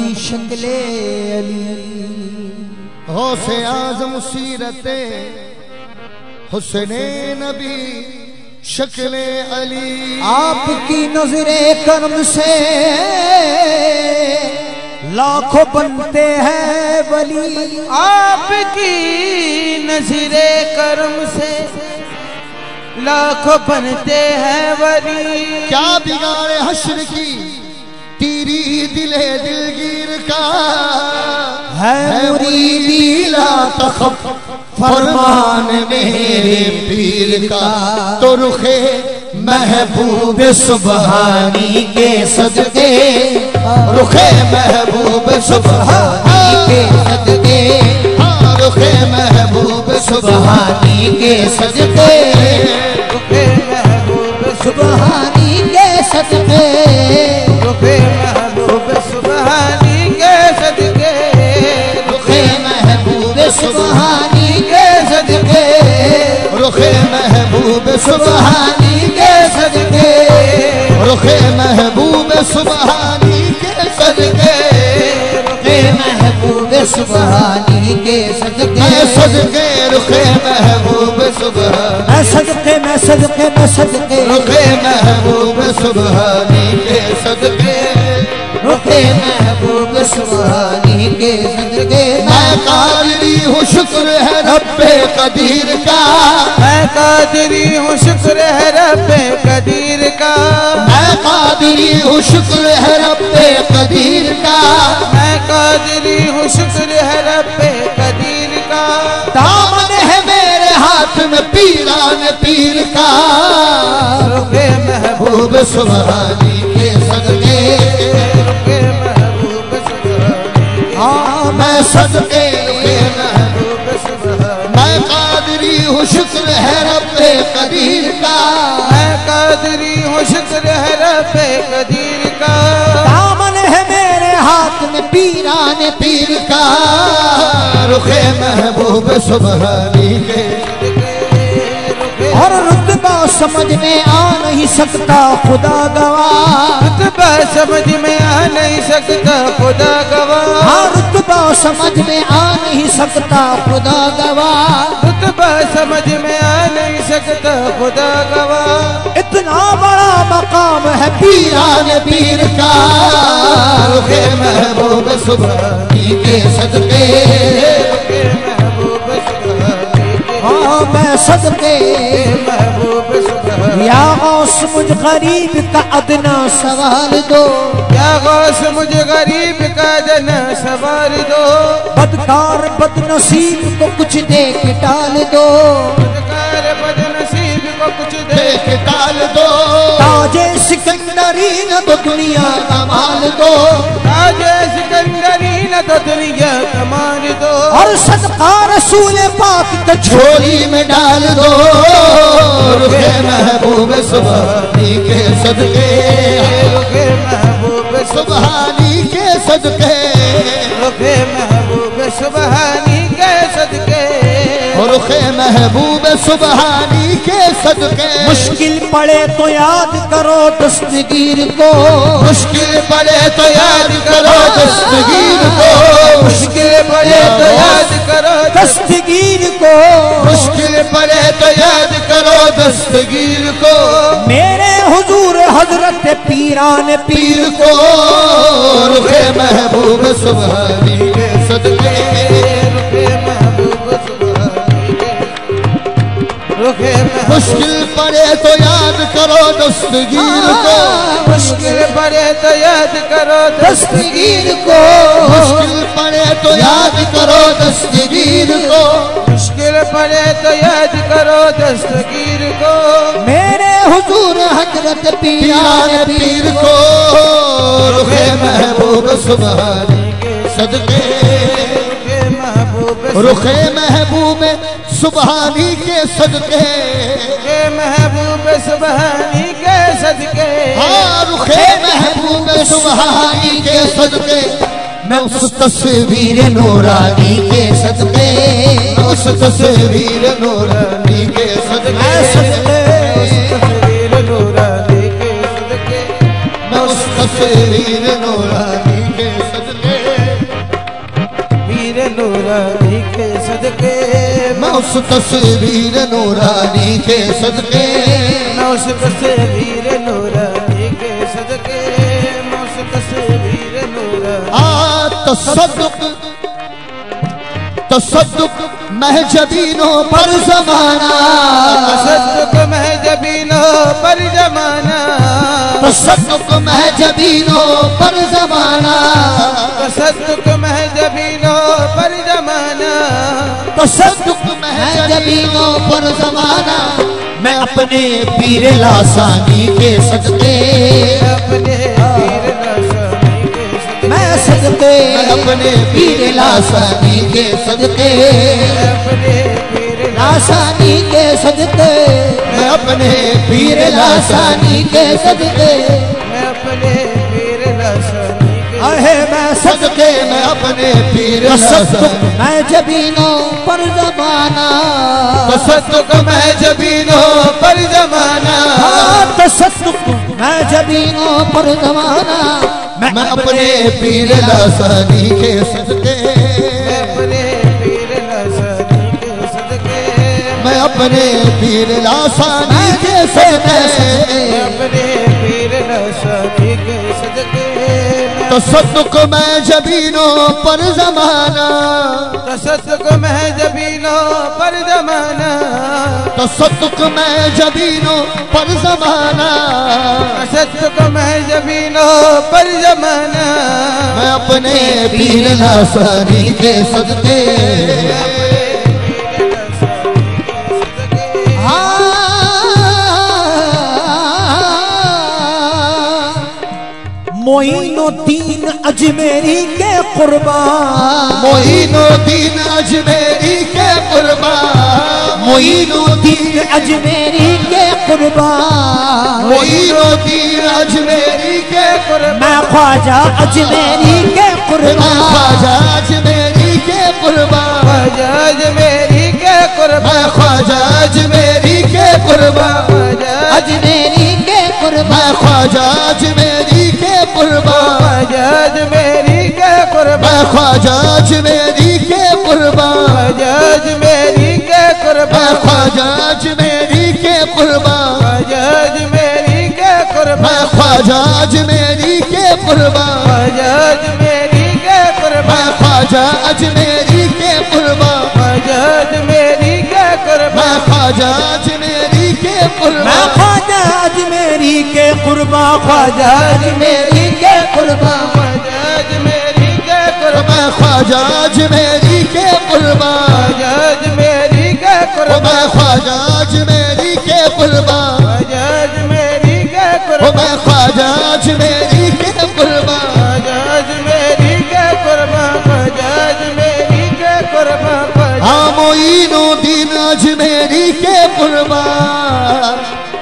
शक्ले अली। गौसे आजम सीरते हुस्ने नबी शक्ले अली। आपकी नजरे कर्म से लाखों बनते हैं वली। आपकी नजरे कर्म से लाखों बनते हैं वली। क्या बिगाड़े हश्र की तेरी दिले दिलगीर का है मुरीदी ला तखफ फरमान मेरे पीर का। तो रुखे महबूब सुबहानी के सदके, रुखे महबूब सुबहानी के सदके, रुखे महबूब सुबहानी के सदके, रुखे महबूब सुबहानी के सदके, रुखे महबूब सुबहानी के सदके, रुखे महबूब सुबहानी के सदके, रुखे महबूब सुबहानी के सदके, रुखे महबूब सुबहानी के सदके, रुखे महबूब सुबहानी के सदके, सदके रुखे महबूब सुबहानी, मैं सदके मैं सदके मैं सदके, रुखे महबूब सुबहानी के सदके, रुखे महबूब सुबहानी के सदके। मैं कादरी हूँ शुक्र है रब्बे कदीर का, मैं कादरी हूँ शुक्र है रब्बे कदीर का, मैं कादरी हूँ शुक्र है रब्बे कदीर का, मैं कादरी हूँ शुक्र है रब्बे कदीर का। दामन है मेरे हाथ में पीरान पीर का, रुखे महबूब महबूब सुबहानी के सदके, रुखे महबूब सुबहानी के, हाँ मैं सदके रुखे महबूब सुबहानी, मैं कादरी हूँ शुक्र है रब्बे कदीर का, मैं कादरी हूँ शुक्र है रब्बे कदीर का। दामन है मेरे हाथ में पीरान पीर का, रुखे महबूब सुबहानी के, और रुतबा समझ में आ नहीं सकता खुदा गवाह। रुतबा समझ में आ नहीं सकता खुदा गवाह। हाँ रुतबा समझ में आ नहीं सकता खुदा गवाह। रुतबा समझ में आ नहीं सकता खुदा गवाह। इतना बड़ा मकाम है पीरान पीर का, रुखे महबूब सुबहानी के सदके, रुखे महबूब सुबहानी के, हाँ मैं सदके महबूब सुबहानी। या गौस मुझ गरीब का अदना सवाल दो, या गौस मुझे गरीब का अदना सवाल दो। बदकार बदनसीब को कुछ दे के टाल दो, बदकार बदनसीब को कुछ दे देख टाल दो, ताजे सिकंदरी न तो दुनिया कमाल दो, ताजे सिकंदरी न तो दुनिया कमाल दो। और सदका रसूल पाक के झोली में डाल दो, रुखे महबूब सुबहानी के सदके, रुखे महबूब सुबहानी के सदके, रुखे महबूब सुबहानी के सदके, रुखे महबूब सुबहानी के सदके। मुश्किल पड़े तो याद करो दस्तगीर को, मुश्किल पड़े तो याद करो दस्तगीर को, मुश्किल पड़े तो याद करो दस्तगीर को, मुश्किल पड़े तो याद करो दस्तगीर को, मेरे हुजूर हजरत पीरान पीर को, रुखे महबूब सुबहानी के सदके, रुखे महबूब सुबहानी के, रुखे मुश्किल पड़े तो याद करो दस्तगीर को, मुश्किल पड़े तो याद करो दस्तगीर को, मुश्किल पड़े तो याद करो दस्तगीर को, मुश्किल पड़े तो याद करो दस्तगीर को, मेरे हुजूर हजरत पीरान पीर को, रुखे महबूब सुबहानी के सदके, रुखे महबूब रुखे महबूब सुबहानी के सदके, रुखे महबूब सुबहानी के सदके, हाँ रुखे महबूब सुबहानी के सदके, मैं उस तस्वीर नूरानी के सदके, उस तस्वीर नूरानी के सदके, तस्वीर नूरानी के सदके, मैं उस तस्वीर नूरानी के सदके, नूरानी के सदके, मैं उस तस्वीर नूरानी के सदके, मैं उस तस्वीर नूरानी के सदके, मैं उस तस्वीर नूरानी। तसद्दुक महजबीनों पर ज़माना, तसद्दुक महजबीनों पर ज़माना, तसद्दुक महजबीनों पर ज़माना, तसद्दुक महजबीनों पर ज़माना, तसद्दुक महजबीनों पर ज़माना। मैं अपने पीर लासानी के सदके, अपने पीर लासानी के सदके, मैं सदके अपने पीर लासानी के सदके, अपने पीर लासानी के सदके, मैं अपने पीर लासानी के सदके, मैं अपने पीर लासानी के आहे मैं सदके, मैं अपने पीर तसद्दुक महजबीनों पर ज़माना, तसद्दुक महजबीनों पर ज़माना, तसद्दुक महजबीनों पर ज़माना। मैं अपने पीर लासानी के सदके, मैं अपने पीर लासानी के सदके, मैं अपने पीर लासानी के सदके, मैं अपने पीर लासानी के सदके, तसद्दुक महजबीनों पर ज़माना, तसद्दुक महजबीनों पर ज़माना, तसद्दुक महजबीनों पर ज़माना। तसद्दुक महजबीनों पर ज़माना। मैं अपने पीर लासानी के सदके, मोइनुद्दीन अजमेरी के कुर्बान, मोइनुद्दीन अजमेरी के कुर्बान, मोइनुद्दीन अजमेरी के कुर्बान, मोइनुद्दीन अजमेरी के कुर्बान। मैं ख्वाजा अजमेरी के कुर्बान, ख्वाजा अजमेरी के कुर्बान, ख्वाजा अजमेरी के कुर्बान, ख्वाजा अजमेरी के कुर्बान, अजमेरी के कुर्बान, ख्वाजा अजमेरी के कुर्बान, ख्वाजा अजमेरी के कुर्बान, ख्वाजा अजमेरी के कुर्बान, ख्वाजा अजमेरी के कुर्बान, ख्वाजा अजमेरी के कुर्बान, ख्वाजा अजमेरी के कुर्बान, ख्वाजा अजमेरी के कुर्बान, ख्वाजा अजमेरी के कुर्बान, ख्वाजा अजमेरी के कुर्बान, ख्वाजा अजमेरी के कुर्बान, ख्वाजा अजमेरी के मैं कुर्बान, ख्वाजा अजमेरी के कुर्बान, ख्वाजा अजमेरी के कुर्बान, ख्वाजा अजमेरी के कुर्बान, ख्वाजा अजमेरी के कुर्बान, ख्वाजा अजमेरी के कुर्बान, ख्वाजा अजमेरी के कुर्बान, ख्वाजा अजमेरी के कुर्बान, ख्वाजा अजमेरी के कुर्बान, ख्वाजा अजमेरी के कुर्बान, ख्वाजा अजमेरी के कुर्बान, ख्वाजा हाँ मोइनुद्दीन अजमेरी के कुर्बान,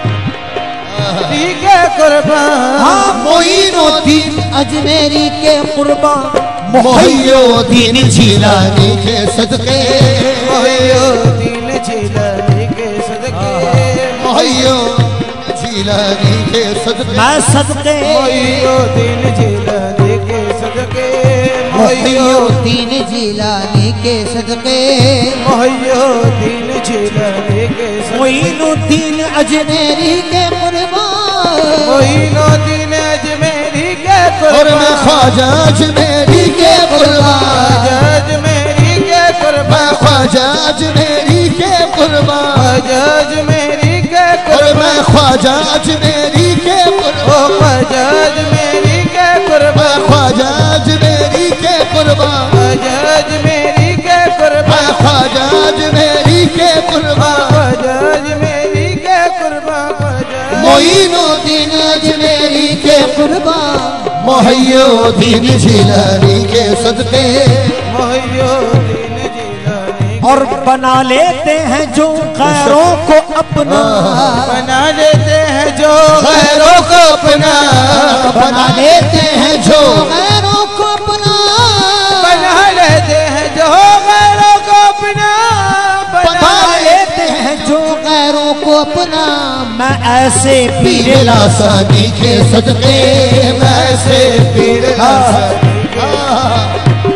के कुर्बान, हाँ मोइनुद्दीन अजमेरी के कुर्बान, मोहिउद्दीन जिलानी के सदके, मोहिउद्दीन जिलानी के सदके, मोहिउद्दीन जिलानी के सदके, मैं सदके मोहिउद्दीन जिलानी के सदके, मोइनुद्दीन जिलानी के सदके, मोहिउद्दीन जिलानी के सदके, मोइनुद्दीन अजमेरी के कुर्बान, मोहिउद्दीन अजमेरी के और मैं कुर्बान, ख्वाजा अजमेरी के कुर्बान, ख्वाजा अजमेरी के कुर्बान, ख्वाजा अजमेरी के कुर्बान, ख्वाजा अजमेरी के और कुर्बान, मैं ख्वाजा अजमेरी के ओ कुर्बान, ख्वाजा अजमेरी के कुर्बान, ख्वाजा अजमेरी के कुर्बान, ख्वाजा अजमेरी के कुर्बान, ख्वाजा अजमेरी के कुर्बान, ख्वाजा अजमेरी के कुर्बान, ख्वाजा मोइनुद्दीन अजमेरी के कुर्बान, मोहिउद्दीन जिलानी के सदके, मोहिउद्दीन जिलानी और बना लेते हैं जो गैरों को अपना, बना लेते हैं जो गैरों को अपना, बना लेते हैं जो गैरों को अपना, बना लेते हैं जो गैरों को अपना, बना लेते हैं जो गैरों को अपना। मैं ऐसे पीर पीर लासानी के सदके, मैं ऐसे पीर लासानी, मैं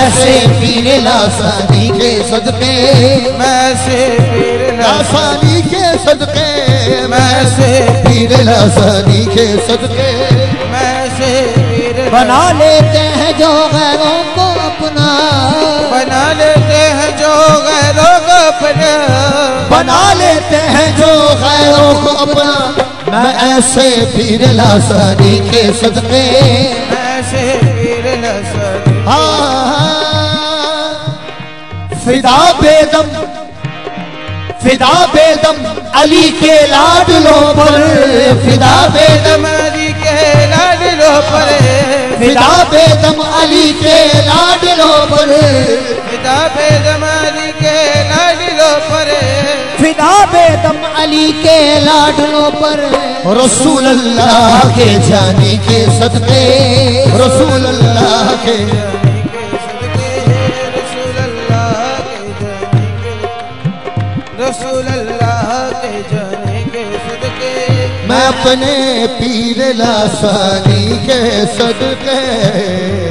ऐसे पीर लासानी के सदके, मैं से पीर लासानी के सदके, मैं से पीर लासानी के सदके, मैं से पीर बना लेते हैं जो गैरों को अपना, बना लेते हैं जो गैरों को अपना, बना लेते हैं जो गैरों को अपना। मैं ऐसे पीर लासानी के सदके, मैं से पीर लासानी, फिदा बेदम, फिदा बेदम अली के लाडलों पर, फिदा बेदम अली के लाडलों पर, फिदा बेदम अली के लाडलों पर, फिदा बेदम अली के लाडलों पर, फिदा बेदम अली के लाडलों पर। रसूल अल्लाह के जानी के सदके, रसूल अल्लाह के रसूल अल्लाह के जाने के सदके, मैं अपने पीर लासानी के सदके